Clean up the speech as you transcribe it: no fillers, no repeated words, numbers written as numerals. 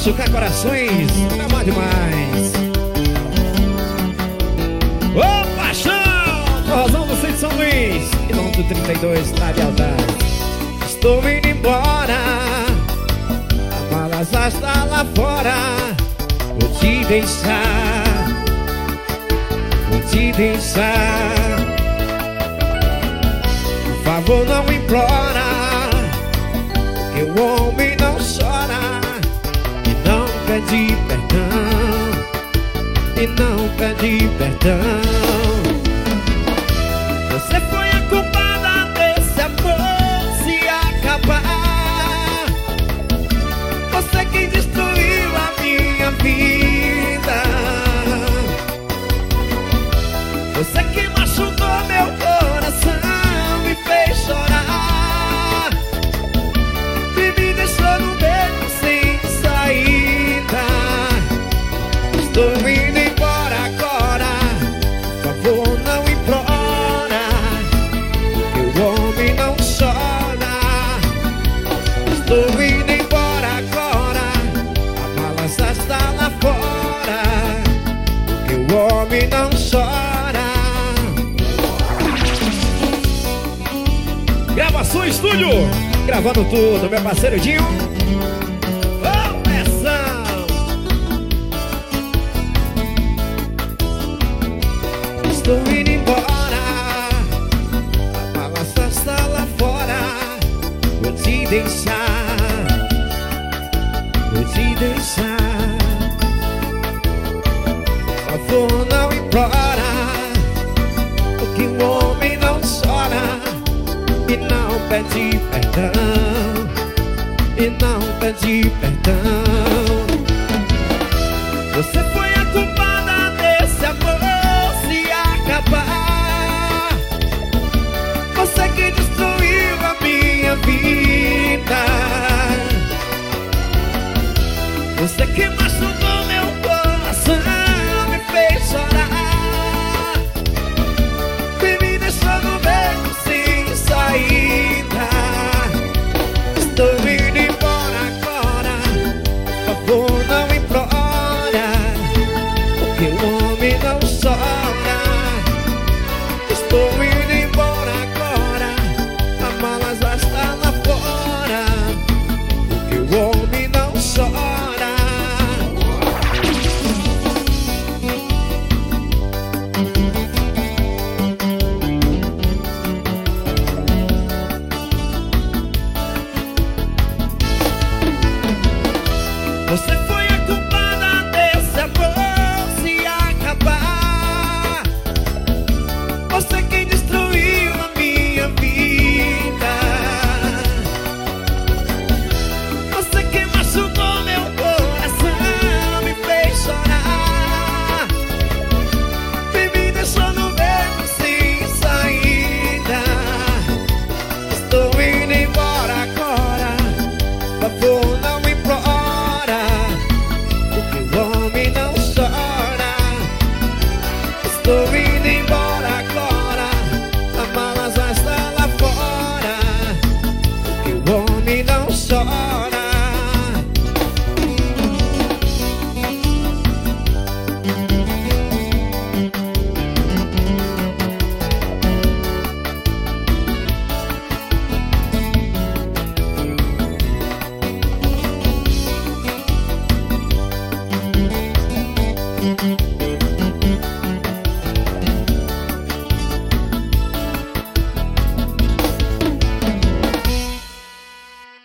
machucar corações, não é mal demais. Ô paixão, corrosão do centro de São Luís, quilômetro 32, na Vialdade. Estou indo embora, a mala já está lá fora. Vou te deixar, vou te deixar. Por favor, não implora, que o homem não chora e não pede perdão, e não pede perdão. Você foi a culpada desse amor se acabar. Você que destruiu a minha vida. Você que machucou meu coração, me fez chorar e me deixou no beco sem saída. Estou indo embora agora, por favor não implora, que o homem não chora. Estou indo embora agora, a mala já está lá fora, que o homem não chora. Gravação Estúdio, gravando tudo, meu parceiro Dinho. Ô, pressão! Estou indo embora, a mala já está lá fora. Vou te deixar, vou te deixar. Por favor, não implora, porque o homem não chora e não pede perdão, e não pede perdão.